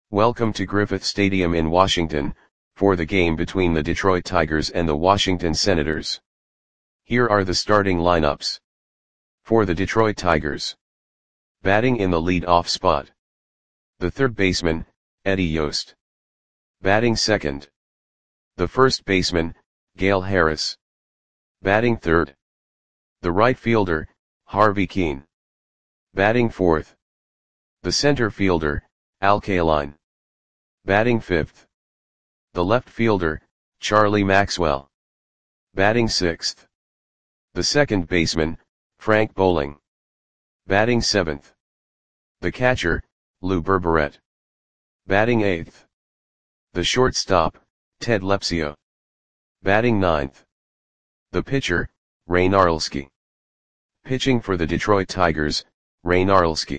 Welcome to Griffith Stadium in Washington, for the game between the Detroit Tigers and the Washington Senators. Here are the starting lineups. For the Detroit Tigers. Batting in the lead-off spot. The third baseman, Eddie Yost. Batting second. The first baseman, Gale Harris. Batting third. The right fielder, Harvey Kuenn. Batting fourth. The center fielder, Al Kaline. Batting fifth. The left fielder, Charlie Maxwell. Batting sixth. The second baseman, Frank Boling. Batting seventh. The catcher, Lou Berberet. Batting eighth. The shortstop, Ted Lepsio. Batting ninth. The pitcher, Ray Narleski. Pitching for the Detroit Tigers, Ray Narleski.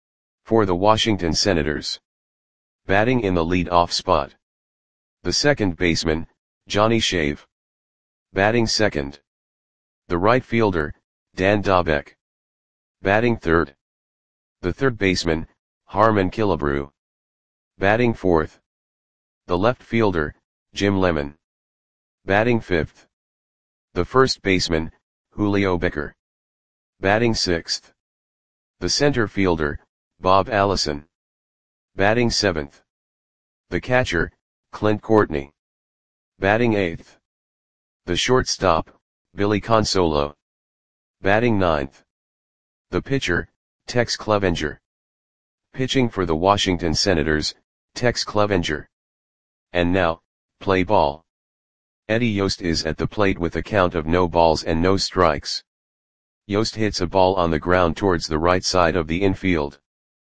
For the Washington Senators. Batting in the lead-off spot. The second baseman, Johnny Shave. Batting second. The right fielder, Dan Dobek. Batting third. The third baseman, Harmon Killebrew. Batting fourth. The left fielder, Jim Lemon. Batting fifth. The first baseman, Julio Becker. Batting sixth. The center fielder, Bob Allison. Batting seventh. The catcher, Clint Courtney. Batting eighth. The shortstop, Billy Consolo. Batting ninth. The pitcher, Tex Clevenger. Pitching for the Washington Senators, Tex Clevenger. And now, play ball. Eddie Yost is at the plate with a count of no balls and no strikes. Yost hits a ball on the ground towards the right side of the infield.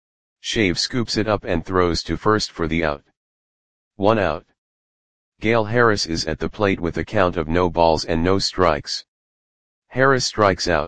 Shave scoops it up and throws to first for the out. 1 out. Gale Harris is at the plate with a count of no balls and no strikes. Harris strikes out.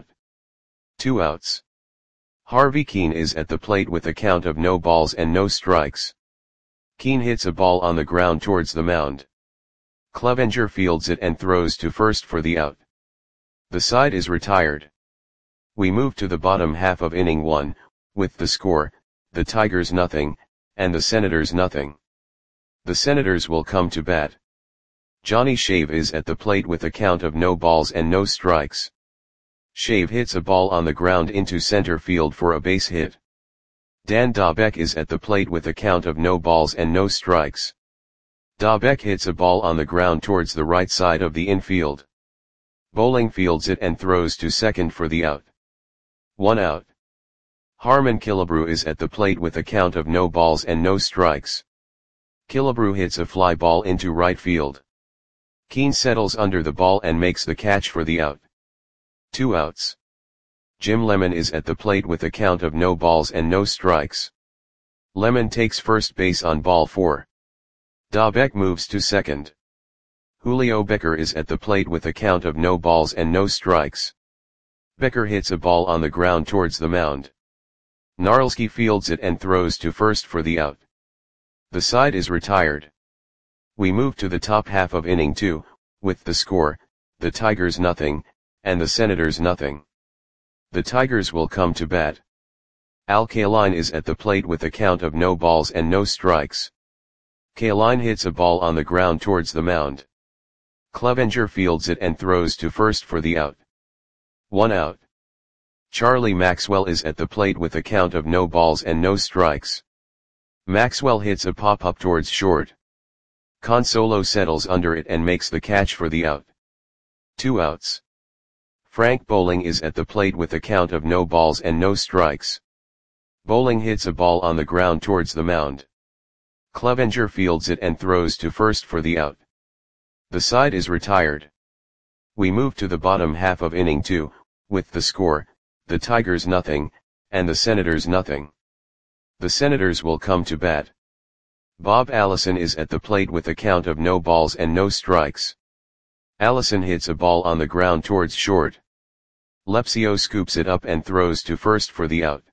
2 outs. Harvey Kuenn is at the plate with a count of no balls and no strikes. Kuenn hits a ball on the ground towards the mound. Clevenger fields it and throws to first for the out. The side is retired. We move to the bottom half of inning 1, with the score, the Tigers nothing, and the Senators nothing. The Senators will come to bat. Johnny Shave is at the plate with a count of no balls and no strikes. Shave hits a ball on the ground into center field for a base hit. Dan Dobek is at the plate with a count of no balls and no strikes. Dobek hits a ball on the ground towards the right side of the infield. Boling fields it and throws to second for the out. 1 out. Harmon Killebrew is at the plate with a count of no balls and no strikes. Killebrew hits a fly ball into right field. Kuenn settles under the ball and makes the catch for the out. 2 outs. Jim Lemon is at the plate with a count of no balls and no strikes. Lemon takes first base on ball 4. Dobek moves to second. Julio Becker is at the plate with a count of no balls and no strikes. Becker hits a ball on the ground towards the mound. Narleski fields it and throws to first for the out. The side is retired. We move to the top half of inning 2, with the score, the Tigers nothing, and the Senators nothing. The Tigers will come to bat. Al Kaline is at the plate with a count of no balls and no strikes. Kaline hits a ball on the ground towards the mound. Clevenger fields it and throws to first for the out. 1 out. Charlie Maxwell is at the plate with a count of no balls and no strikes. Maxwell hits a pop-up towards short. Consolo settles under it and makes the catch for the out. 2 outs. Frank Boling is at the plate with a count of no balls and no strikes. Boling hits a ball on the ground towards the mound. Clevenger fields it and throws to first for the out. The side is retired. We move to the bottom half of inning 2, with the score, the Tigers nothing, and the Senators nothing. The Senators will come to bat. Bob Allison is at the plate with a count of no balls and no strikes. Allison hits a ball on the ground towards short. Lepsio scoops it up and throws to first for the out.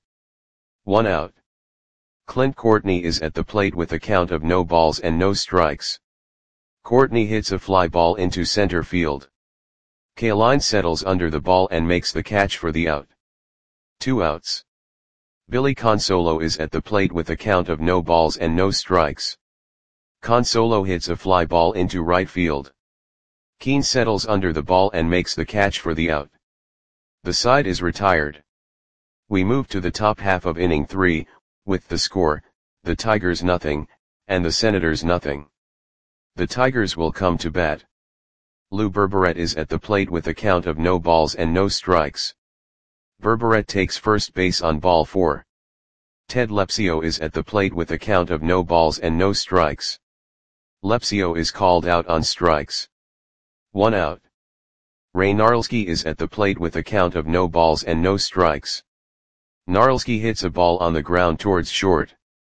1 out. Clint Courtney is at the plate with a count of no balls and no strikes. Courtney hits a fly ball into center field. Kaline settles under the ball and makes the catch for the out. 2 outs. Billy Consolo is at the plate with a count of no balls and no strikes. Consolo hits a fly ball into right field. Keane settles under the ball and makes the catch for the out. The side is retired. We move to the top half of inning 3, with the score, the Tigers nothing, and the Senators nothing. The Tigers will come to bat. Lou Berberet is at the plate with a count of no balls and no strikes. Berberet takes first base on ball 4. Ted Lepsio is at the plate with a count of no balls and no strikes. Lepsio is called out on strikes. 1 out. Ray Gnarlski is at the plate with a count of no balls and no strikes. Gnarlski hits a ball on the ground towards short.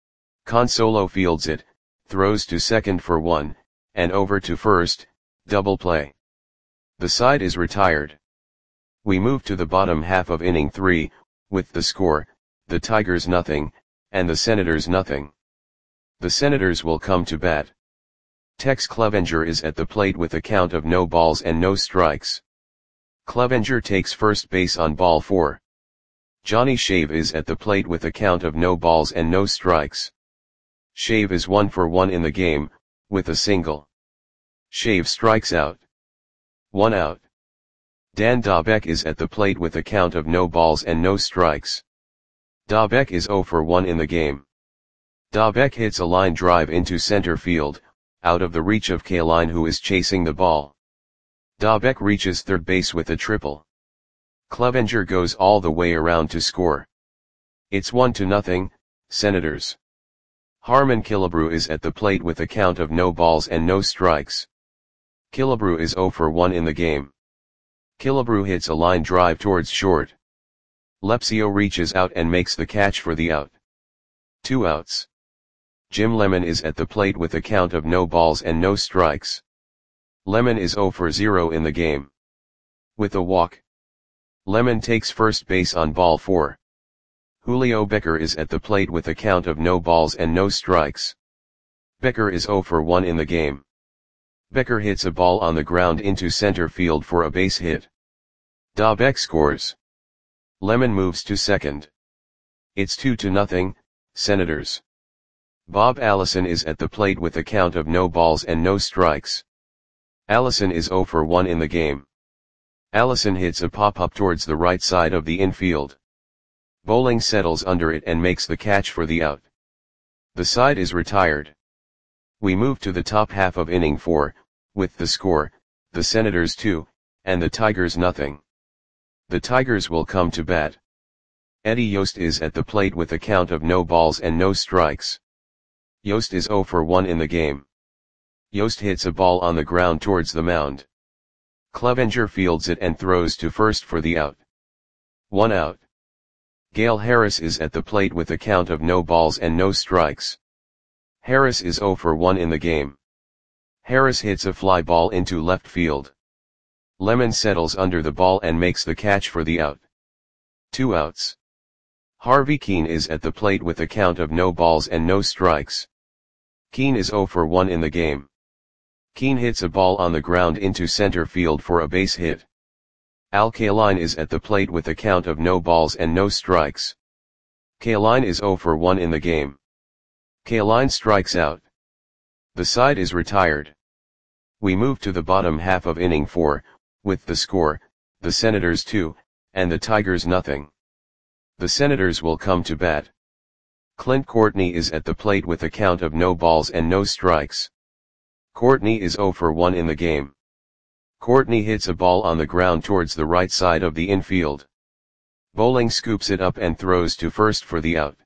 Consolo fields it, throws to second for 1, and over to first, double play. The side is retired. We move to the bottom half of inning 3, with the score, the Tigers nothing, and the Senators nothing. The Senators will come to bat. Tex Clevenger is at the plate with a count of no balls and no strikes. Clevenger takes first base on ball 4. Johnny Shave is at the plate with a count of no balls and no strikes. Shave is 1 for 1 in the game, with a single. Shave strikes out. 1 out. Dan Dobek is at the plate with a count of no balls and no strikes. Dobek is 0 for 1 in the game. Dobek hits a line drive into center field, out of the reach of Kaline, who is chasing the ball. Dobek reaches third base with a triple. Clevenger goes all the way around to score. It's 1-0, Senators. Harmon Killebrew is at the plate with a count of no balls and no strikes. Killebrew is 0 for 1 in the game. Killebrew hits a line drive towards short. Lepsio reaches out and makes the catch for the out. 2 outs. Jim Lemon is at the plate with a count of no balls and no strikes. Lemon is 0 for 0 in the game. With a walk. Lemon takes first base on ball 4. Julio Becker is at the plate with a count of no balls and no strikes. Becker is 0 for 1 in the game. Becker hits a ball on the ground into center field for a base hit. Dobek scores. Lemon moves to second. It's 2-0, Senators. Bob Allison is at the plate with a count of no balls and no strikes. Allison is 0 for 1 in the game. Allison hits a pop-up towards the right side of the infield. Bowling settles under it and makes the catch for the out. The side is retired. We move to the top half of inning 4, with the score, the Senators 2, and the Tigers nothing. The Tigers will come to bat. Eddie Yost is at the plate with a count of no balls and no strikes. Yost is 0 for 1 in the game. Yost hits a ball on the ground towards the mound. Clevenger fields it and throws to first for the out. 1 out. Gale Harris is at the plate with a count of no balls and no strikes. Harris is 0 for 1 in the game. Harris hits a fly ball into left field. Lemon settles under the ball and makes the catch for the out. 2 outs. Harvey Keane is at the plate with a count of no balls and no strikes. Keane is 0 for 1 in the game. Keane hits a ball on the ground into center field for a base hit. Al Kaline is at the plate with a count of no balls and no strikes. Kaline is 0 for 1 in the game. Kaline strikes out. The side is retired. We move to the bottom half of inning 4, with the score, the Senators 2, and the Tigers nothing. The Senators will come to bat. Clint Courtney is at the plate with a count of no balls and no strikes. Courtney is 0 for 1 in the game. Courtney hits a ball on the ground towards the right side of the infield. Bowling scoops it up and throws to first for the out.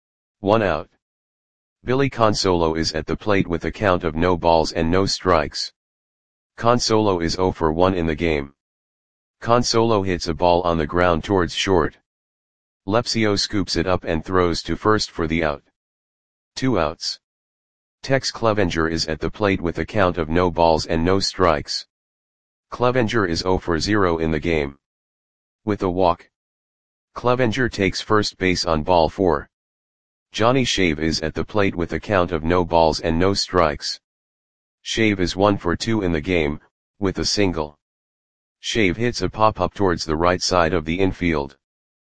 1 out. Billy Consolo is at the plate with a count of no balls and no strikes. Consolo is 0 for 1 in the game. Consolo hits a ball on the ground towards short. Lepsio scoops it up and throws to first for the out. 2 outs. Tex Clevenger is at the plate with a count of no balls and no strikes. Clevenger is 0 for 0 in the game. With a walk. Clevenger takes first base on ball 4. Johnny Shave is at the plate with a count of no balls and no strikes. Shave is 1 for 2 in the game, with a single. Shave hits a pop-up towards the right side of the infield.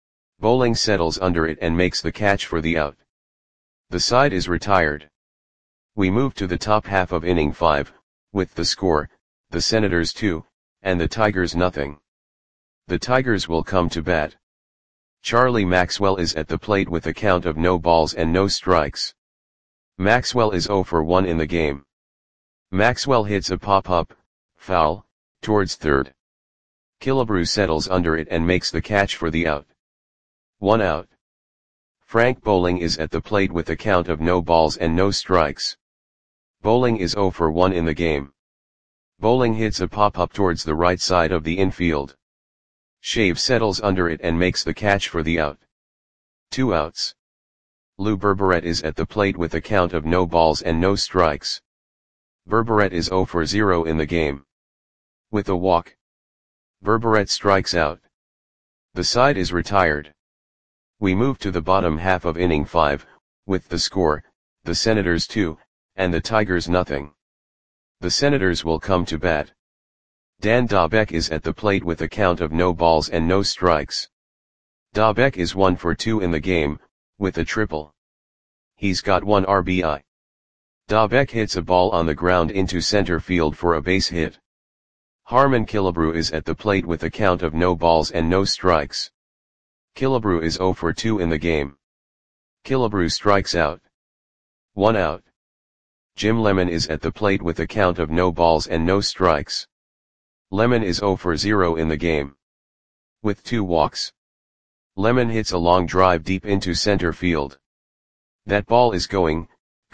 Bowling settles under it and makes the catch for the out. The side is retired. We move to the top half of inning 5, with the score, the Senators 2, and the Tigers nothing. The Tigers will come to bat. Charlie Maxwell is at the plate with a count of no balls and no strikes. Maxwell is 0 for 1 in the game. Maxwell hits a pop-up, foul, towards third. Killebrew settles under it and makes the catch for the out. 1 out. Frank Bowling is at the plate with a count of no balls and no strikes. Bowling is 0 for 1 in the game. Bowling hits a pop-up towards the right side of the infield. Shave settles under it and makes the catch for the out. 2 outs. Lou Berberet is at the plate with a count of no balls and no strikes. Berberet is 0 for 0 in the game. With a walk, Berberet strikes out. The side is retired. We move to the bottom half of inning 5, with the score, the Senators 2, and the Tigers nothing. The Senators will come to bat. Dan Dobek is at the plate with a count of no balls and no strikes. Dobek is 1 for 2 in the game, with a triple. He's got 1 RBI. Dobek hits a ball on the ground into center field for a base hit. Harmon Killebrew is at the plate with a count of no balls and no strikes. Killebrew is 0 for 2 in the game. Killebrew strikes out. 1 out. Jim Lemon is at the plate with a count of no balls and no strikes. Lemon is 0 for 0 in the game. With 2 walks. Lemon hits a long drive deep into center field. That ball is gone.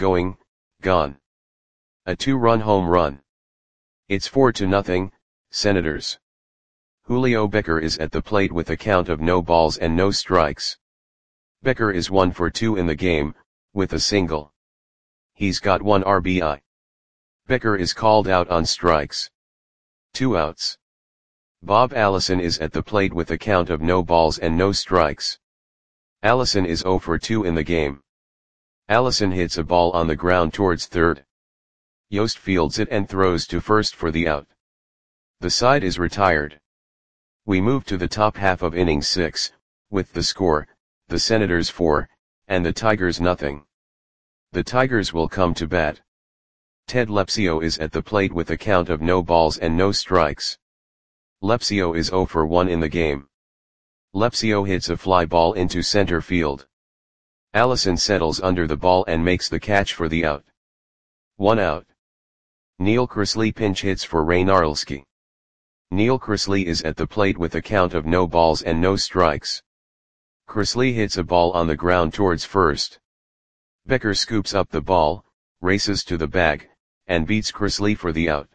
A 2-run home run. It's 4-0, Senators. Julio Becker is at the plate with a count of no balls and no strikes. Becker is 1 for 2 in the game, with a single. He's got 1 RBI. Becker is called out on strikes. 2 outs. Bob Allison is at the plate with a count of no balls and no strikes. Allison is 0 for 2 in the game. Allison hits a ball on the ground towards third. Yost fields it and throws to first for the out. The side is retired. We move to the top half of inning 6, with the score, the Senators 4, and the Tigers nothing. The Tigers will come to bat. Ted Lepsio is at the plate with a count of no balls and no strikes. Lepsio is 0 for 1 in the game. Lepsio hits a fly ball into center field. Allison settles under the ball and makes the catch for the out. 1 out. Neil Crisley pinch hits for Ray Narlski. Neil Crisley is at the plate with a count of no balls and no strikes. Crisley hits a ball on the ground towards first. Becker scoops up the ball, races to the bag, and beats Crisley for the out.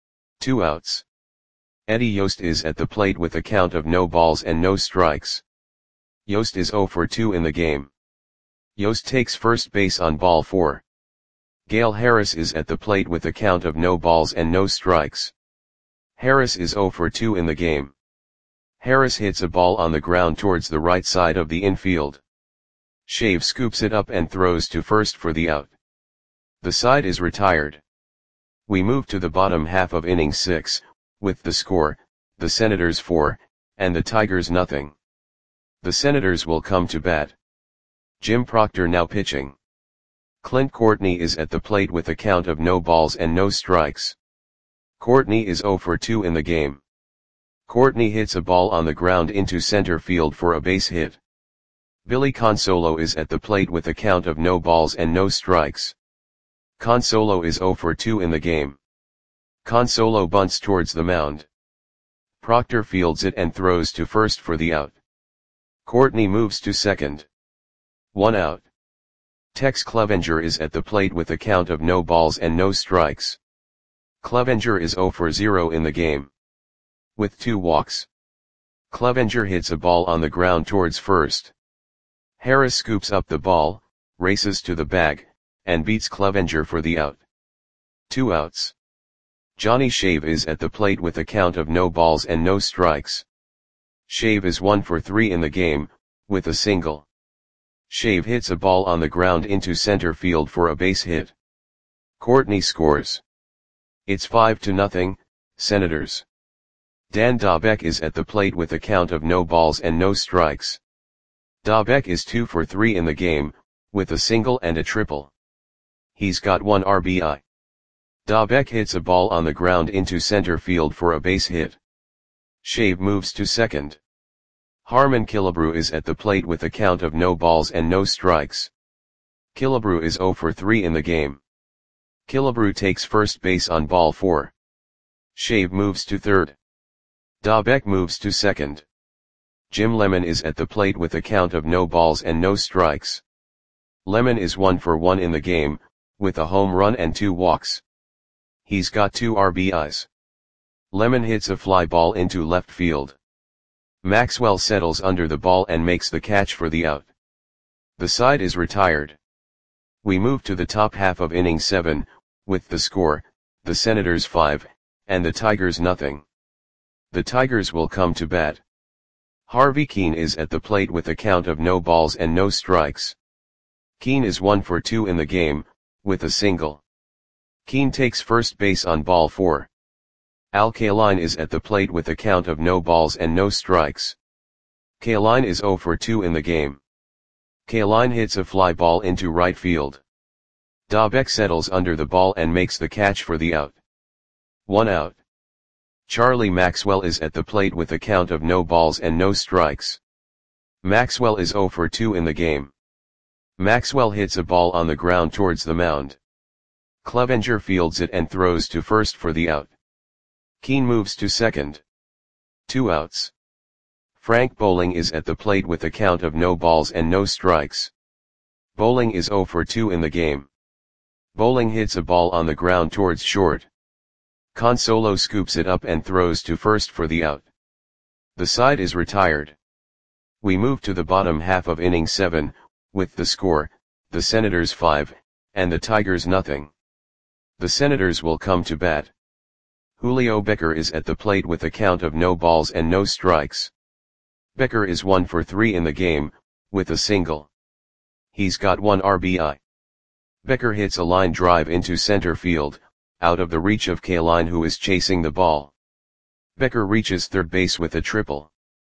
2 outs. Eddie Yost is at the plate with a count of no balls and no strikes. Yost is 0 for 2 in the game. Yost takes first base on ball 4. Gale Harris is at the plate with a count of no balls and no strikes. Harris is 0 for 2 in the game. Harris hits a ball on the ground towards the right side of the infield. Shave scoops it up and throws to first for the out. The side is retired. We move to the bottom half of inning 6, with the score, the Senators 4, and the Tigers nothing. The Senators will come to bat. Jim Proctor now pitching. Clint Courtney is at the plate with a count of no balls and no strikes. Courtney is 0 for 2 in the game. Courtney hits a ball on the ground into center field for a base hit. Billy Consolo is at the plate with a count of no balls and no strikes. Consolo is 0 for 2 in the game. Consolo bunts towards the mound. Proctor fields it and throws to first for the out. Courtney moves to second. 1 out. Tex Clevenger is at the plate with a count of no balls and no strikes. Clevenger is 0 for 0 in the game. With 2 walks. Clevenger hits a ball on the ground towards first. Harris scoops up the ball, races to the bag, and beats Clevenger for the out. 2 outs. Johnny Shave is at the plate with a count of no balls and no strikes. Shave is 1 for 3 in the game, with a single. Shave hits a ball on the ground into center field for a base hit. Courtney scores. It's 5-0, Senators. Dan Dobek is at the plate with a count of no balls and no strikes. Dobek is 2 for 3 in the game, with a single and a triple. He's got 1 RBI. Dobek hits a ball on the ground into center field for a base hit. Shave moves to second. Harman Killebrew is at the plate with a count of no balls and no strikes. Killebrew is 0 for 3 in the game. Killebrew takes first base on ball 4. Shave moves to third. Dobek moves to second. Jim Lemon is at the plate with a count of no balls and no strikes. Lemon is 1 for 1 in the game, with a home run and 2 walks. He's got 2 RBIs. Lemon hits a fly ball into left field. Maxwell settles under the ball and makes the catch for the out. The side is retired. We move to the top half of inning 7, with the score, the Senators 5, and the Tigers nothing. The Tigers will come to bat. Harvey Keene is at the plate with a count of no balls and no strikes. Keene is 1 for 2 in the game, with a single. Keene takes first base on ball 4. Al Kaline is at the plate with a count of no balls and no strikes. Kaline is 0 for 2 in the game. Kaline hits a fly ball into right field. Dobek settles under the ball and makes the catch for the out. 1 out. Charlie Maxwell is at the plate with a count of no balls and no strikes. Maxwell is 0 for 2 in the game. Maxwell hits a ball on the ground towards the mound. Clevenger fields it and throws to first for the out. Keene moves to second. 2 outs. Frank Bowling is at the plate with a count of no balls and no strikes. Bowling is 0 for 2 in the game. Bowling hits a ball on the ground towards short. Consolo scoops it up and throws to first for the out. The side is retired. We move to the bottom half of inning 7, with the score, the Senators 5, and the Tigers nothing. The Senators will come to bat. Julio Becker is at the plate with a count of no balls and no strikes. Becker is 1 for 3 in the game, with a single. He's got 1 RBI. Becker hits a line drive into center field, out of the reach of Kaline who is chasing the ball. Becker reaches third base with a triple.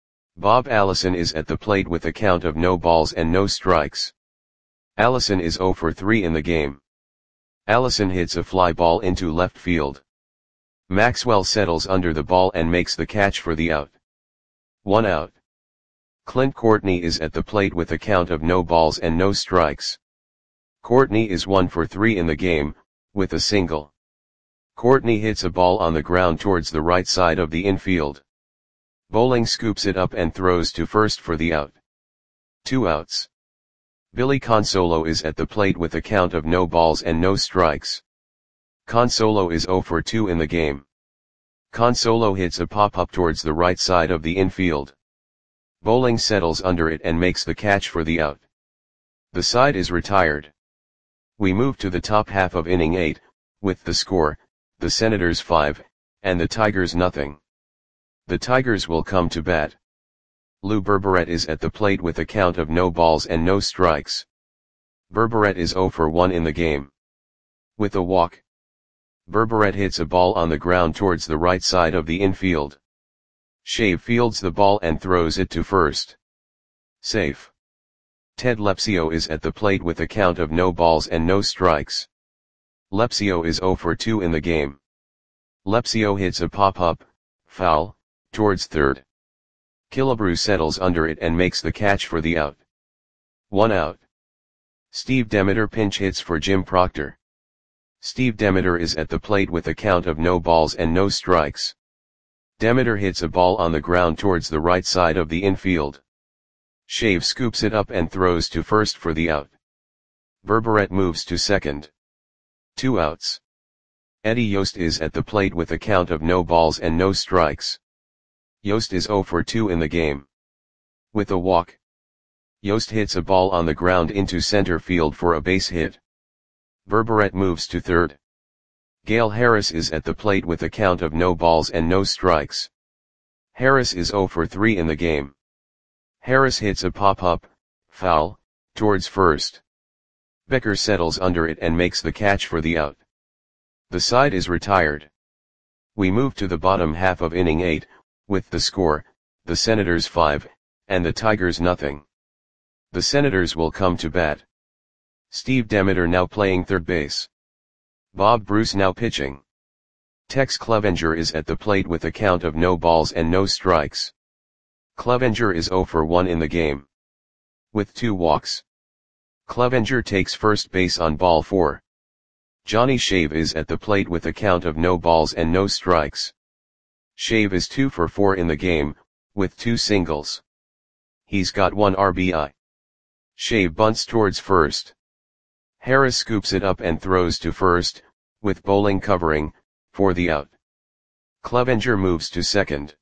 Bob Allison is at the plate with a count of no balls and no strikes. Allison is 0 for 3 in the game. Allison hits a fly ball into left field. Maxwell settles under the ball and makes the catch for the out. 1 out. Clint Courtney is at the plate with a count of no balls and no strikes. Courtney is 1 for 3 in the game, with a single. Courtney hits a ball on the ground towards the right side of the infield. Bowling scoops it up and throws to first for the out. 2 outs. Billy Consolo is at the plate with a count of no balls and no strikes. Consolo is 0 for 2 in the game. Consolo hits a pop-up towards the right side of the infield. Bowling settles under it and makes the catch for the out. The side is retired. We move to the top half of inning 8, with the score, the Senators 5, and the Tigers nothing. The Tigers will come to bat. Lou Berberet is at the plate with a count of no balls and no strikes. Berberet is 0 for 1 in the game. With a walk. Berberet hits a ball on the ground towards the right side of the infield. Shave fields the ball and throws it to first. Safe. Ted Lepsio is at the plate with a count of no balls and no strikes. Lepsio is 0 for 2 in the game. Lepsio hits a pop-up, foul, towards third. Killebrew settles under it and makes the catch for the out. 1 out. Steve Demeter pinch hits for Jim Proctor. Steve Demeter is at the plate with a count of no balls and no strikes. Demeter hits a ball on the ground towards the right side of the infield. Shave scoops it up and throws to first for the out. Berberet moves to second. 2 outs. Eddie Yost is at the plate with a count of no balls and no strikes. Yost is 0 for 2 in the game. With a walk. Yost hits a ball on the ground into center field for a base hit. Berberet moves to third. Gale Harris is at the plate with a count of no balls and no strikes. Harris is 0 for 3 in the game. Harris hits a pop-up, foul, towards first. Becker settles under it and makes the catch for the out. The side is retired. We move to the bottom half of inning 8, with the score, the Senators 5, and the Tigers nothing. The Senators will come to bat. Steve Demeter now playing third base. Bob Bruce now pitching. Tex Clevenger is at the plate with a count of no balls and no strikes. Clevenger is 0 for 1 in the game, with 2 walks. Clevenger takes first base on ball 4. Johnny Shave is at the plate with a count of no balls and no strikes. Shave is 2 for 4 in the game, with 2 singles. He's got 1 RBI. Shave bunts towards first. Harris scoops it up and throws to first, with Bowling covering, for the out. Clevenger moves to second.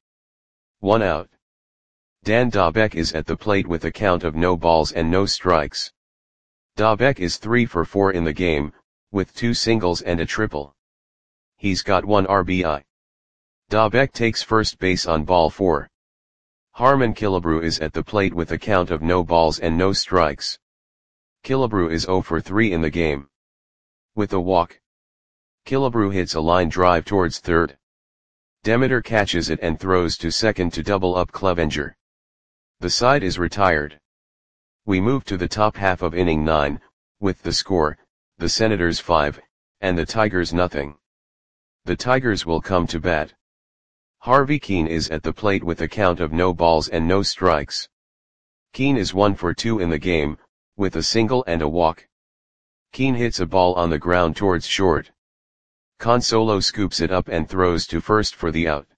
1 out. Dan Dobek is at the plate with a count of no balls and no strikes. Dobek is 3 for 4 in the game, with 2 singles and a triple. He's got 1 RBI. Dobek takes first base on ball 4. Harmon Killebrew is at the plate with a count of no balls and no strikes. Killebrew is 0 for 3 in the game, with a walk. Killebrew hits a line drive towards third. Demeter catches it and throws to second to double up Clevenger. The side is retired. We move to the top half of inning 9, with the score, the Senators 5, and the Tigers nothing. The Tigers will come to bat. Harvey Keene is at the plate with a count of no balls and no strikes. Keene is 1 for 2 in the game, with a single and a walk. Keene hits a ball on the ground towards short. Consolo scoops it up and throws to first for the out.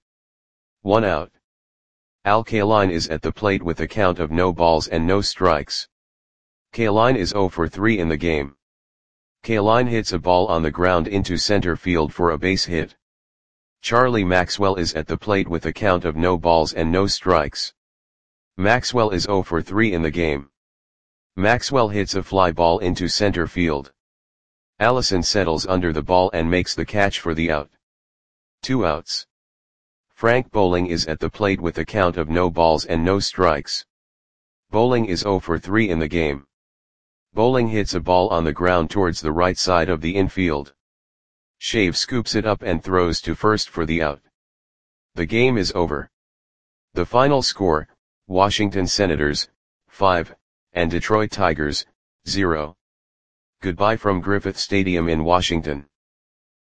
1 out. Al Kaline is at the plate with a count of no balls and no strikes. Kaline is 0 for 3 in the game. Kaline hits a ball on the ground into center field for a base hit. Charlie Maxwell is at the plate with a count of no balls and no strikes. Maxwell is 0 for 3 in the game. Maxwell hits a fly ball into center field. Allison settles under the ball and makes the catch for the out. 2 outs. Frank Bowling is at the plate with a count of no balls and no strikes. Bowling is 0 for 3 in the game. Bowling hits a ball on the ground towards the right side of the infield. Shave scoops it up and throws to first for the out. The game is over. The final score, Washington Senators, 5, and Detroit Tigers, 0. Goodbye from Griffith Stadium in Washington.